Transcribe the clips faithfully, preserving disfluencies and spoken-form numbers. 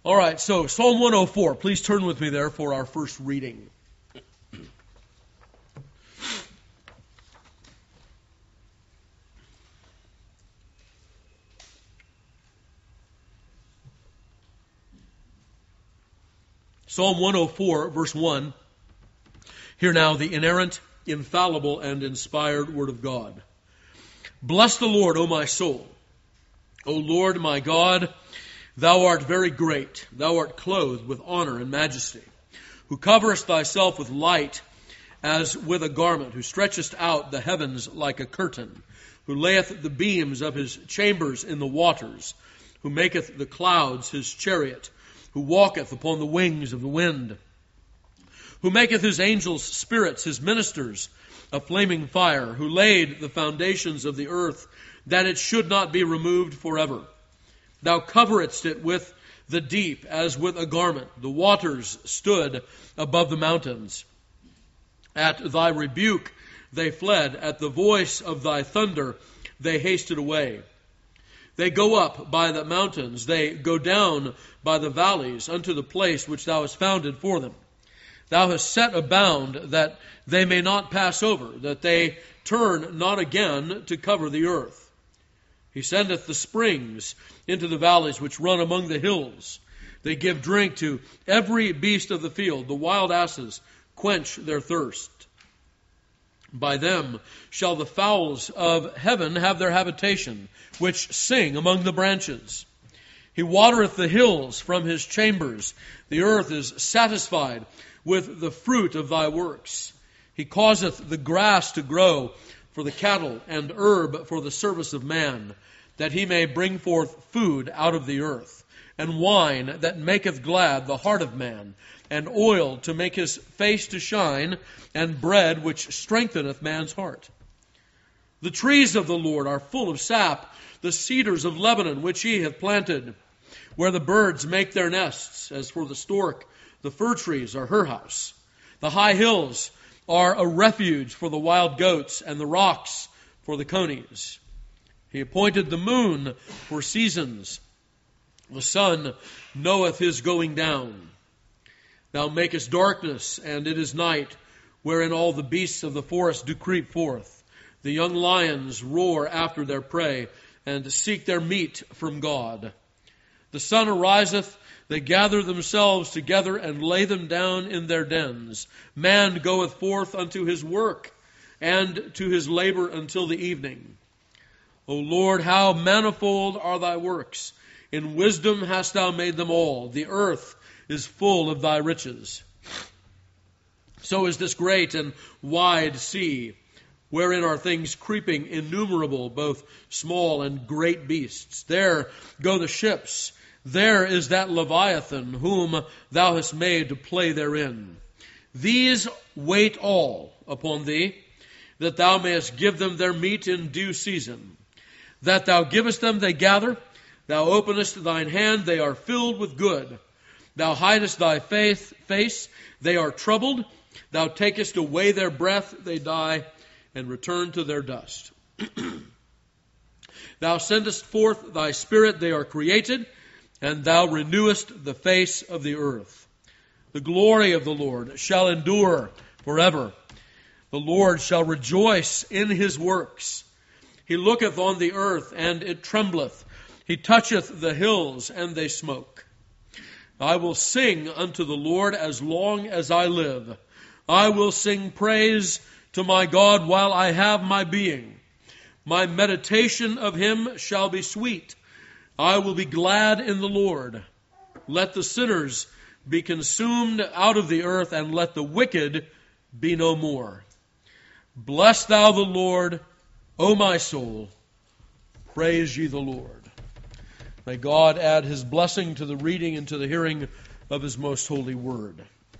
All right, so Psalm one oh four. Please turn with me there for our first reading. Psalm one oh four, verse one. Hear now the inerrant, infallible, and inspired word of God. Bless the Lord, O my soul. O Lord my God, thou art very great. Thou art clothed with honor and majesty, who coverest thyself with light as with a garment, who stretchest out the heavens like a curtain, who layeth the beams of his chambers in the waters, who maketh the clouds his chariot, who walketh upon the wings of the wind, who maketh his angels spirits, his ministers a flaming fire, who laid the foundations of the earth, that it should not be removed forever. Thou coveredst it with the deep as with a garment. The waters stood above the mountains. At thy rebuke they fled. At the voice of thy thunder they hasted away. They go up by the mountains. They go down by the valleys unto the place which thou hast founded for them. Thou hast set a bound that they may not pass over, that they turn not again to cover the earth. He sendeth the springs into the valleys which run among the hills. They give drink to every beast of the field. The wild asses quench their thirst. By them shall the fowls of heaven have their habitation, which sing among the branches. He watereth the hills from his chambers. The earth is satisfied with the fruit of thy works. He causeth the grass to grow for the cattle, and herb for the service of man, that he may bring forth food out of the earth, and wine that maketh glad the heart of man, and oil to make his face to shine, and bread which strengtheneth man's heart. The trees of the Lord are full of sap, the cedars of Lebanon which he hath planted, where the birds make their nests. As for the stork, the fir trees are her house. The high hills are a refuge for the wild goats, and the rocks for the conies. He appointed the moon for seasons. The sun knoweth his going down. Thou makest darkness, and it is night, wherein all the beasts of the forest do creep forth. The young lions roar after their prey, and seek their meat from God. The sun ariseth, they gather themselves together, and lay them down in their dens. Man goeth forth unto his work, and to his labor until the evening. O Lord, how manifold are thy works! In wisdom hast thou made them all. The earth is full of thy riches. So is this great and wide sea, wherein are things creeping innumerable, both small and great beasts. There go the ships. There is that Leviathan, whom thou hast made to play therein. These wait all upon thee, that thou mayest give them their meat in due season. That thou givest them, they gather. Thou openest thine hand, they are filled with good. Thou hidest thy faith, face, they are troubled. Thou takest away their breath, they die, and return to their dust. Thou sendest forth thy spirit, they are created, and thou renewest the face of the earth. The glory of the Lord shall endure forever. The Lord shall rejoice in his works. He looketh on the earth, and it trembleth. He toucheth the hills, and they smoke. I will sing unto the Lord as long as I live. I will sing praise to my God while I have my being. My meditation of him shall be sweet. I will be glad in the Lord. Let the sinners be consumed out of the earth, and let the wicked be no more. Bless thou the Lord, O my soul. Praise ye the Lord. May God add his blessing to the reading and to the hearing of his most holy word.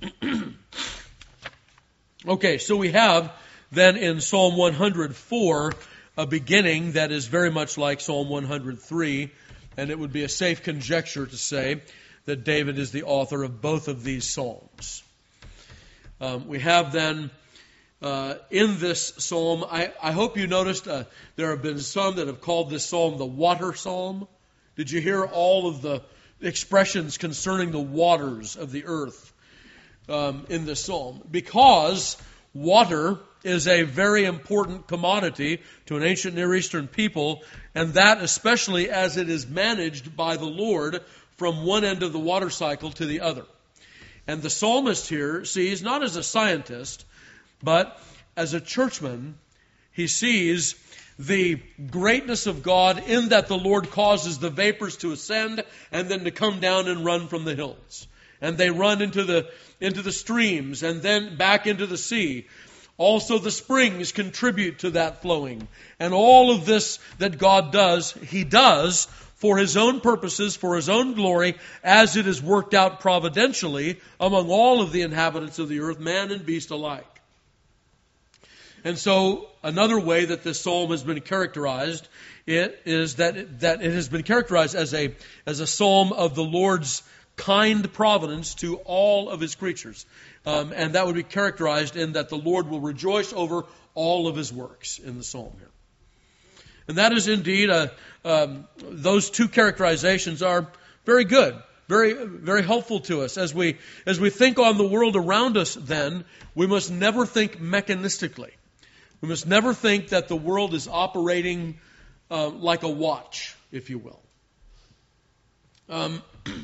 Okay, so we have then in Psalm one hundred four a beginning that is very much like Psalm one hundred three, and it would be a safe conjecture to say that David is the author of both of these psalms. Um, we have then uh, in this psalm, I, I hope you noticed uh, there have been some that have called this psalm the water psalm. Did you hear all of the expressions concerning the waters of the earth um, in this psalm, because water is a very important commodity to an ancient Near Eastern people, and that especially as it is managed by the Lord from one end of the water cycle to the other. And the psalmist here sees, not as a scientist, but as a churchman, he sees the greatness of God in that the Lord causes the vapors to ascend and then to come down and run from the hills. And they run into the into the streams and then back into the sea. Also the springs contribute to that flowing. And all of this that God does, He does for His own purposes, for His own glory, as it is worked out providentially among all of the inhabitants of the earth, man and beast alike. And so another way that this psalm has been characterized, it is that it, that it has been characterized as a as a psalm of the Lord's kind providence to all of His creatures. Um, and that would be characterized in that the Lord will rejoice over all of His works in the psalm here. And that is indeed, a, um, those two characterizations are very good, very very helpful to us. As we, as we think on the world around us then, we must never think mechanistically. We must never think that the world is operating uh, like a watch, if you will. Um,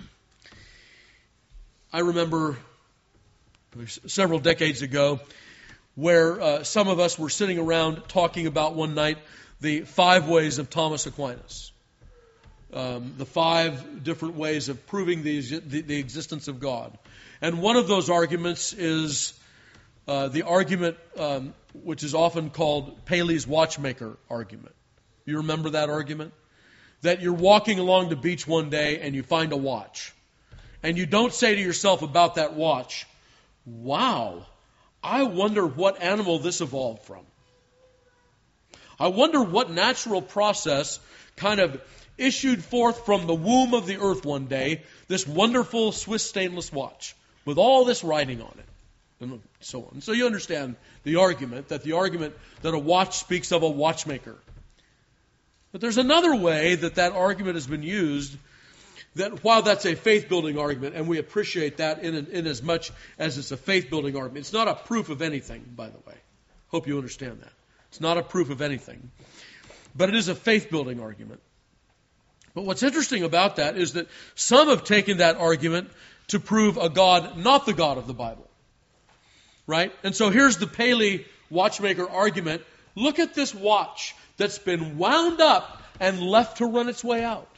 I remember several decades ago where uh, some of us were sitting around talking about one night the five ways of Thomas Aquinas. Um, the five different ways of proving the, the, the existence of God. And one of those arguments is uh, the argument um, which is often called Paley's watchmaker argument. You remember that argument? That you're walking along the beach one day and you find a watch. And you don't say to yourself about that watch, wow, I wonder what animal this evolved from. I wonder what natural process kind of issued forth from the womb of the earth one day this wonderful Swiss stainless watch with all this writing on it. And so on. So you understand the argument, that the argument that a watch speaks of a watchmaker. But there's another way that that argument has been used, that while that's a faith-building argument, and we appreciate that in, in as much as it's a faith-building argument, it's not a proof of anything, by the way. Hope you understand that. It's not a proof of anything. But it is a faith-building argument. But what's interesting about that is that some have taken that argument to prove a God not the God of the Bible. Right? And so here's the Paley watchmaker argument. Look at this watch that's been wound up and left to run its way out.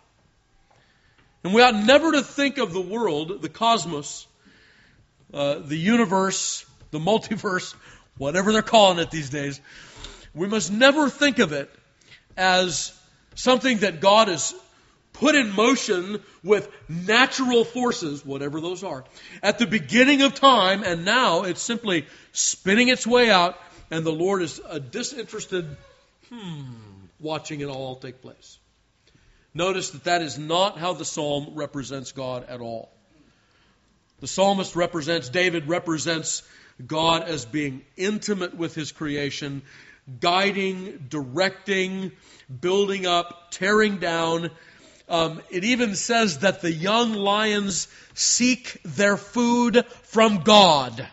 And we ought never to think of the world, the cosmos, uh, the universe, the multiverse, whatever they're calling it these days. We must never think of it as something that God has put in motion with natural forces, whatever those are, at the beginning of time, and now it's simply spinning its way out, and the Lord is a disinterested, hmm, watching it all take place. Notice that that is not how the psalm represents God at all. The psalmist represents, David represents God as being intimate with His creation, guiding, directing, building up, tearing down. Um, it even says that the young lions seek their food from God.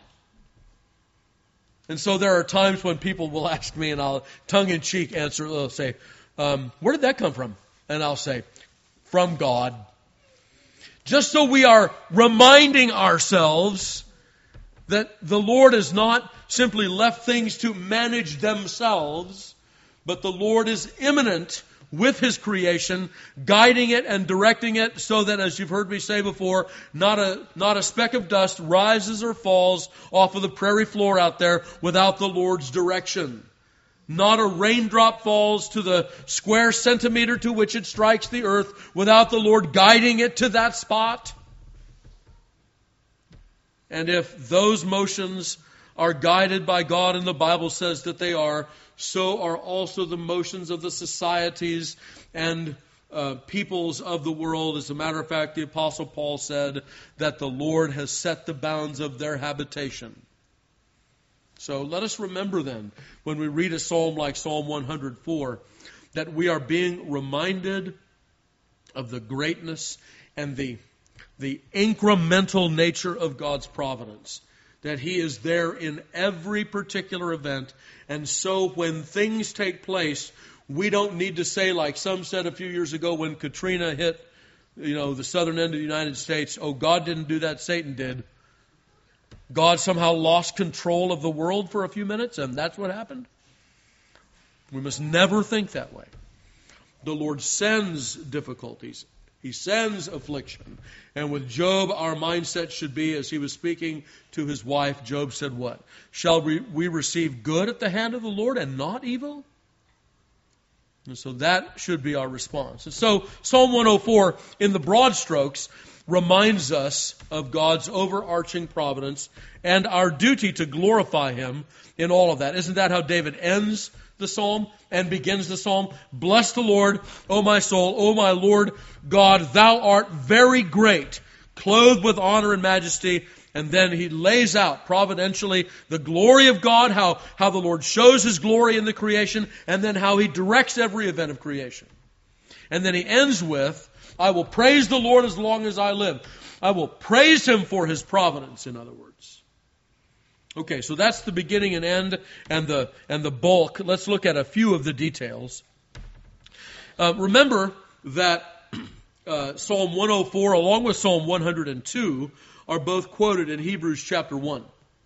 And so there are times when people will ask me, and I'll tongue-in-cheek answer, they'll say, um, where did that come from? And I'll say, from God. Just so we are reminding ourselves that the Lord has not simply left things to manage themselves, but the Lord is immanent with His creation, guiding it and directing it so that, as you've heard me say before, not a, not a speck of dust rises or falls off of the prairie floor out there without the Lord's direction. Not a raindrop falls to the square centimeter to which it strikes the earth without the Lord guiding it to that spot. And if those motions are guided by God, and the Bible says that they are, so are also the motions of the societies and uh, peoples of the world. As a matter of fact, the Apostle Paul said that the Lord has set the bounds of their habitation. So let us remember then, when we read a psalm like Psalm one hundred four, that we are being reminded of the greatness and the the incremental nature of God's providence, that He is there in every particular event. And so when things take place, we don't need to say, like some said a few years ago when Katrina hit, you know, the southern end of the United States, oh, God didn't do that, Satan did. God somehow lost control of the world for a few minutes, and that's what happened. We must never think that way. The Lord sends difficulties. He sends affliction. And with Job, our mindset should be, as he was speaking to his wife, Job said what? Shall we, we receive good at the hand of the Lord and not evil? And so that should be our response. And so Psalm one oh four, in the broad strokes, reminds us of God's overarching providence and our duty to glorify Him in all of that. Isn't that how David ends the psalm and begins the psalm? Bless the Lord, O my soul, O my Lord God, Thou art very great, clothed with honor and majesty. And then he lays out providentially the glory of God, how, how the Lord shows His glory in the creation, and then how He directs every event of creation. And then he ends with, I will praise the Lord as long as I live. I will praise Him for His providence, in other words. Okay, so that's the beginning and end and the and the bulk. Let's look at a few of the details. Uh, remember that uh, Psalm one oh four, along with Psalm one oh two, are both quoted in Hebrews chapter one.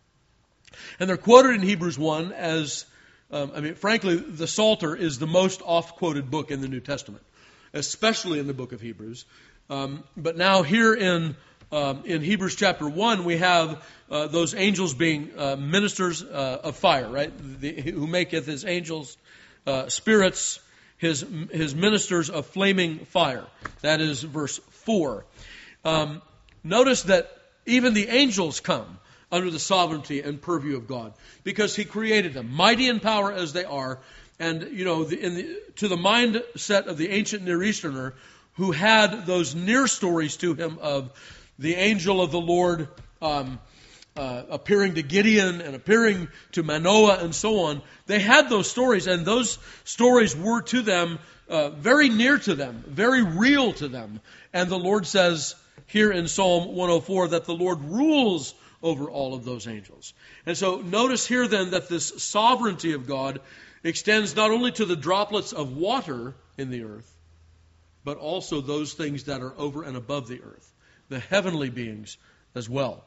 And they're quoted in Hebrews one as, um, I mean, frankly, the Psalter is the most oft-quoted book in the New Testament, especially in the book of Hebrews. Um, but now here in um, in Hebrews chapter one, we have uh, those angels being uh, ministers uh, of fire, right? The, who maketh His angels uh, spirits, his his ministers of flaming fire. That is verse four. Um, notice that even the angels come under the sovereignty and purview of God, because He created them, mighty in power as they are. And, you know, the, in the, to the mindset of the ancient Near Easterner, who had those near stories to him of the angel of the Lord um, uh, appearing to Gideon and appearing to Manoah and so on, they had those stories, and those stories were to them uh, very near to them, very real to them. And the Lord says here in Psalm one oh four that the Lord rules over all of those angels. And so notice here then that this sovereignty of God extends not only to the droplets of water in the earth, but also those things that are over and above the earth, the heavenly beings as well.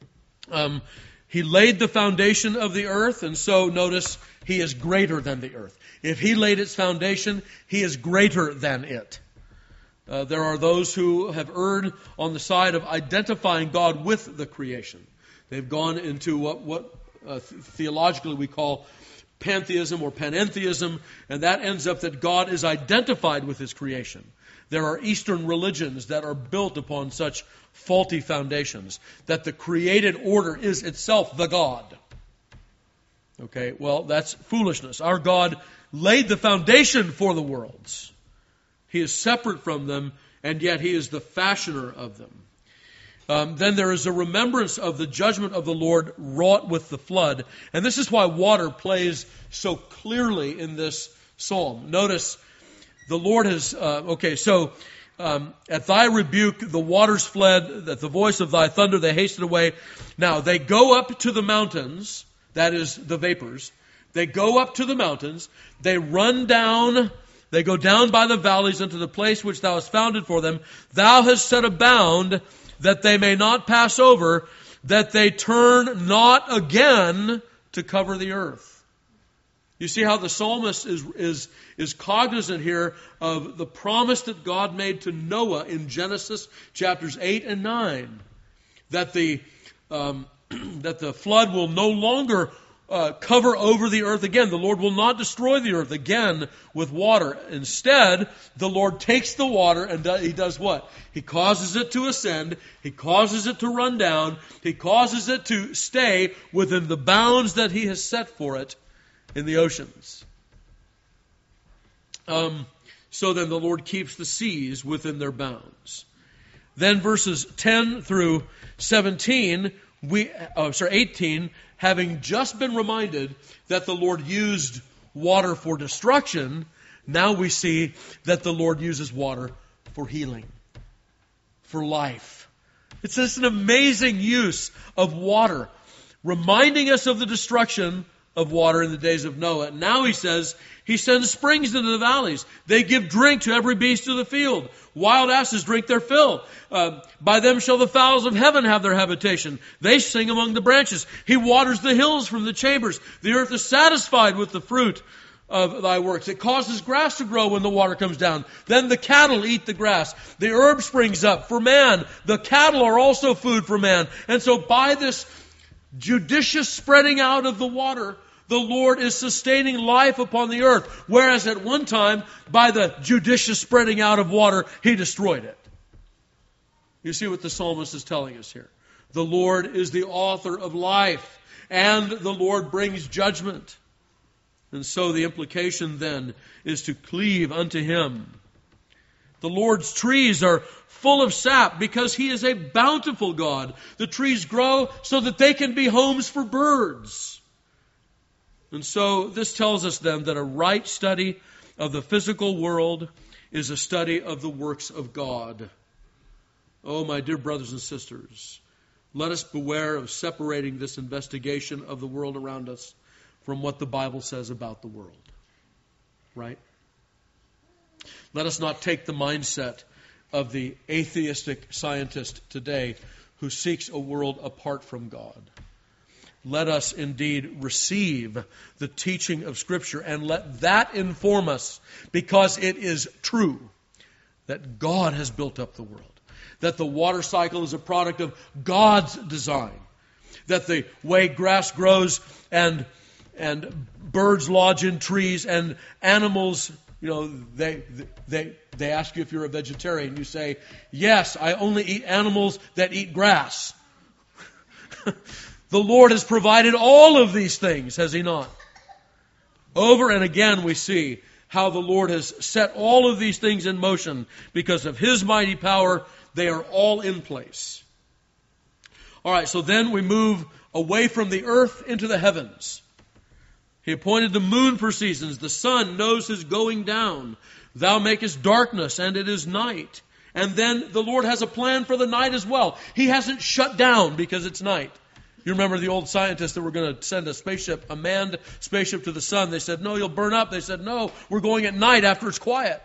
Um, he laid the foundation of the earth, and so notice He is greater than the earth. If He laid its foundation, He is greater than it. Uh, there are those who have erred on the side of identifying God with the creation. They've gone into what, what uh, theologically we call pantheism or panentheism, and that ends up that God is identified with His creation. There are Eastern religions that are built upon such faulty foundations, that the created order is itself the God. Okay, well, that's foolishness. Our God laid the foundation for the worlds. He is separate from them, and yet He is the fashioner of them. Um, then there is a remembrance of the judgment of the Lord wrought with the flood. And this is why water plays so clearly in this psalm. Notice the Lord has, uh, okay, so um, at Thy rebuke the waters fled, at the voice of Thy thunder they hasted away. Now they go up to the mountains, that is the vapors. They go up to the mountains, they run down, they go down by the valleys into the place which Thou hast founded for them. Thou hast set a bound that they may not pass over, that they turn not again to cover the earth. You see how the psalmist is, is, is cognizant here of the promise that God made to Noah in Genesis chapters eight and nine, that the, um, that the flood will no longer uh, cover over the earth again. The Lord will not destroy the earth again with water. Instead, the Lord takes the water and do, He does what? He causes it to ascend. He causes it to run down. He causes it to stay within the bounds that He has set for it in the oceans. Um, so then the Lord keeps the seas within their bounds. Then verses ten through seventeen, we, oh, sorry, eighteen, having just been reminded that the Lord used water for destruction, now we see that the Lord uses water for healing, for life, It's just an amazing use of water, reminding us of the destruction of water in the days of Noah. And now he says, he sends springs into the valleys. They give drink to every beast of the field. Wild asses drink their fill. Uh, by them shall the fowls of heaven have their habitation. They sing among the branches. He waters the hills from the chambers. The earth is satisfied with the fruit of thy works. It causes grass to grow when the water comes down. Then the cattle eat the grass. The herb springs up for man. The cattle are also food for man. And so by this judicious spreading out of the water, the Lord is sustaining life upon the earth. Whereas at one time, by the judicious spreading out of water, He destroyed it. You see what the psalmist is telling us here. The Lord is the author of life, and the Lord brings judgment. And so the implication then is to cleave unto Him. The Lord's trees are full of sap because He is a bountiful God. The trees grow so that they can be homes for birds. And so this tells us then that a right study of the physical world is a study of the works of God. Oh, my dear brothers and sisters, let us beware of separating this investigation of the world around us from what the Bible says about the world. Right? Let us not take the mindset of the atheistic scientist today who seeks a world apart from God. Let us indeed receive the teaching of Scripture and let that inform us, because it is true that God has built up the world, that the water cycle is a product of God's design, that the way grass grows and and birds lodge in trees and animals, you know, they they they ask you if you're a vegetarian. You say, yes, I only eat animals that eat grass. The Lord has provided all of these things, has He not? Over and again we see how the Lord has set all of these things in motion. Because of His mighty power, they are all in place. All right, so then we move away from the earth into the heavens. He appointed the moon for seasons. The sun knows his going down. Thou makest darkness, and it is night. And then the Lord has a plan for the night as well. He hasn't shut down because it's night. You remember the old scientists that were going to send a spaceship, a manned spaceship to the sun. They said, no, you'll burn up. They said, no, we're going at night after it's quiet.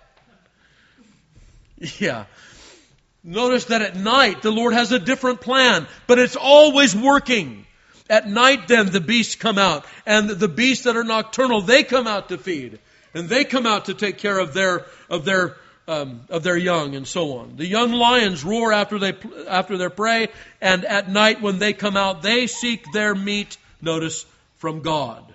Yeah. Notice that at night the Lord has a different plan, but it's always working. At night then the beasts come out, and the beasts that are nocturnal, they come out to feed. And they come out to take care of their of their Um, of their young, and so on. The young lions roar after they after their prey, and at night when they come out, they seek their meat, notice, from God.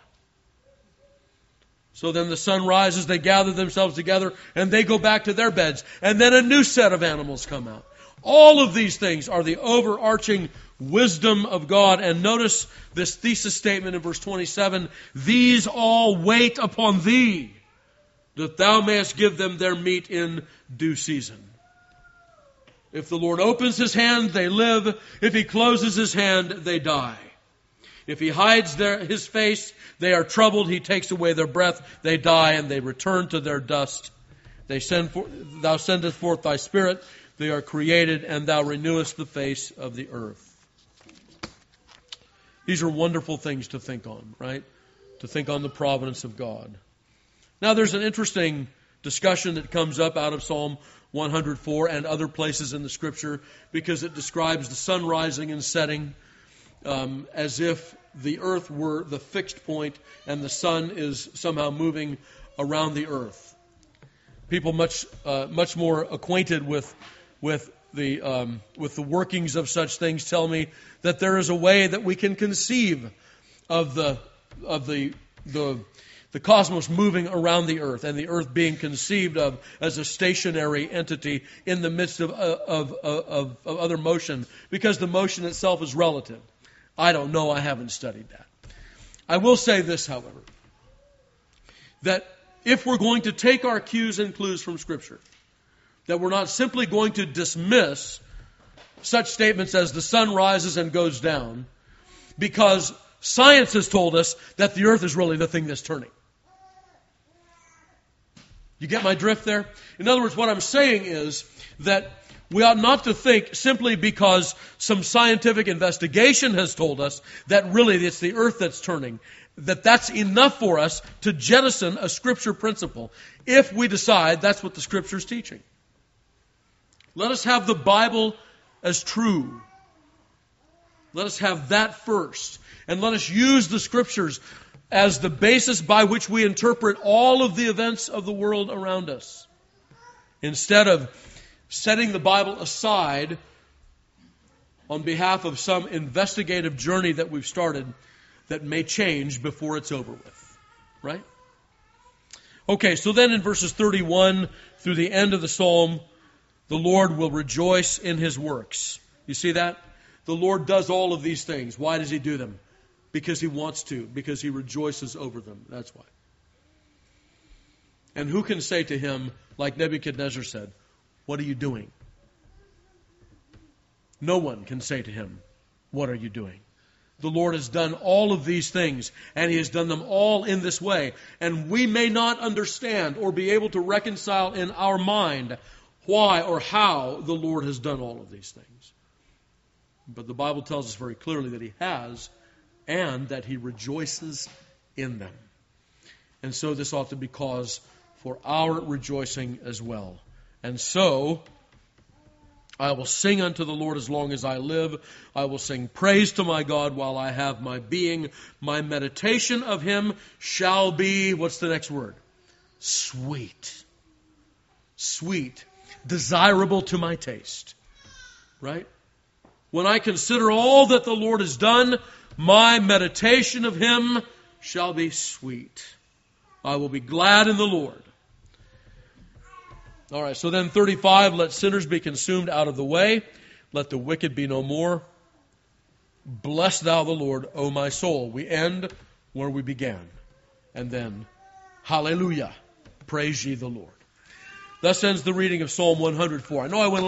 So then the sun rises, they gather themselves together, and they go back to their beds. And then a new set of animals come out. All of these things are the overarching wisdom of God. And notice this thesis statement in verse twenty-seven, these all wait upon Thee, that Thou mayest give them their meat in due season. If the Lord opens His hand, they live. If He closes His hand, they die. If He hides their, His face, they are troubled. He takes away their breath, they die, and they return to their dust. They send for, Thou sendest forth Thy Spirit, they are created, and Thou renewest the face of the earth. These are wonderful things to think on, right? To think on the providence of God. Now, there's an interesting discussion that comes up out of Psalm one hundred four and other places in the Scripture, because it describes the sun rising and setting um, as if the earth were the fixed point and the sun is somehow moving around the earth. People much uh, much more acquainted with with the um, with the workings of such things tell me that there is a way that we can conceive of the of the the the cosmos moving around the earth, and the earth being conceived of as a stationary entity in the midst of, of, of, of other motion, because the motion itself is relative. I don't know. I haven't studied that. I will say this, however, that if we're going to take our cues and clues from Scripture, that we're not simply going to dismiss such statements as the sun rises and goes down, because science has told us that the earth is really the thing that's turning. You get my drift there? In other words, what I'm saying is that We ought not to think simply because some scientific investigation has told us that really it's the earth that's turning, that that's enough for us to jettison a Scripture principle if we decide that's what the Scripture's teaching. Let us have the Bible as true. Let us have that first. And let us use the Scriptures as the basis by which we interpret all of the events of the world around us, instead of setting the Bible aside on behalf of some investigative journey that we've started that may change before it's over with. Right? Okay, so then in verses thirty-one through the end of the psalm, the Lord will rejoice in His works. You see that? The Lord does all of these things. Why does He do them? Because He wants to. Because He rejoices over them. That's why. And who can say to Him, like Nebuchadnezzar said, "What are you doing?" No one can say to Him, "What are you doing?" The Lord has done all of these things, and He has done them all in this way. And we may not understand or be able to reconcile in our mind why or how the Lord has done all of these things. But the Bible tells us very clearly that He has, and that He rejoices in them. And so this ought to be cause for our rejoicing as well. And so, I will sing unto the Lord as long as I live. I will sing praise to my God while I have my being. My meditation of Him shall be, what's the next word? Sweet. Sweet. Desirable to my taste. Right? When I consider all that the Lord has done, my meditation of Him shall be sweet. I will be glad in the Lord. All right, so then thirty-five, let sinners be consumed out of the way. Let the wicked be no more. Bless thou the Lord, O my soul. We end where we began. And then, hallelujah, praise ye the Lord. Thus ends the reading of Psalm one hundred four. I know I went